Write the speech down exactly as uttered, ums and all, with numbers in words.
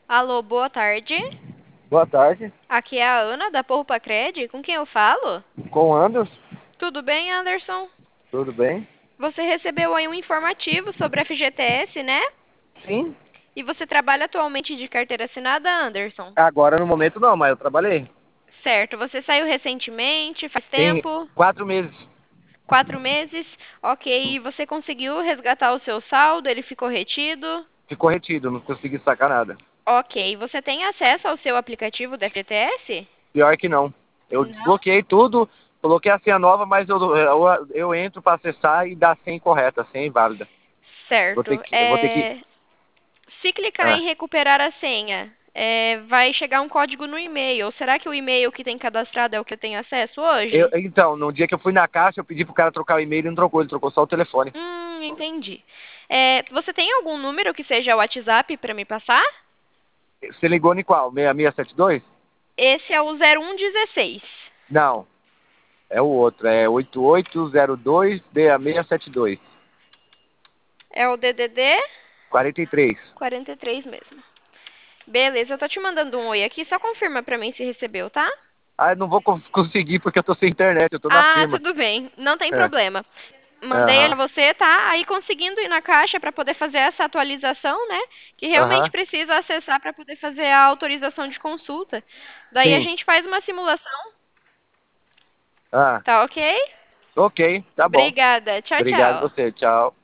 Alô, boa tarde. Boa tarde, Aqui é a Ana da Poupa Cred. Com quem eu falo? com o Anderson, Tudo bem, Anderson? tudo bem? Você recebeu aí um informativo sobre a F G T S, né? Sim, E você trabalha atualmente de carteira assinada, Anderson? agora no momento não, mas eu trabalhei. Certo. Você saiu recentemente? Faz Tem tempo? quatro meses, Quatro meses? Ok. E você conseguiu resgatar o seu saldo? Ele ficou retido? ficou retido, não consegui sacar nada. Ok. Você tem acesso ao seu aplicativo da F G T S? Pior que não. Eu Não. desbloqueei tudo, coloquei a senha nova, mas eu, eu, eu entro para acessar e dá a senha incorreta, a senha inválida. Vou ter Certo. que, eu vou ter que, É... Se clicar em ah, recuperar a senha, é, vai chegar um código no e-mail. Será que o e-mail que tem cadastrado é o que eu tenho acesso eu, hoje? então, no dia que eu fui na caixa, eu pedi pro cara trocar o e-mail e não trocou, ele trocou só o telefone. Hum, entendi. É, você tem algum número que seja o WhatsApp para me passar? Você ligou em qual? seis seis sete dois? Esse é o zero um dezesseis. Não, é o outro, é oito oito zero dois seis seis sete dois. É o D D D quarenta e três. quarenta e três mesmo. Beleza, eu tô te mandando um oi aqui, só confirma pra mim se recebeu, tá? Ah, eu não vou con- conseguir porque eu tô sem internet, eu tô na Ah, firma. tudo bem, não tem É. problema. Mandei ele Aham. a você, tá? Aí conseguindo ir na caixa para poder fazer essa atualização, né? Que realmente Aham. precisa acessar para poder fazer a autorização de consulta. Daí a Sim. gente faz uma simulação, Ah, tá ok? ok, tá bom. Obrigada. Tchau, Obrigado tchau. você, tchau.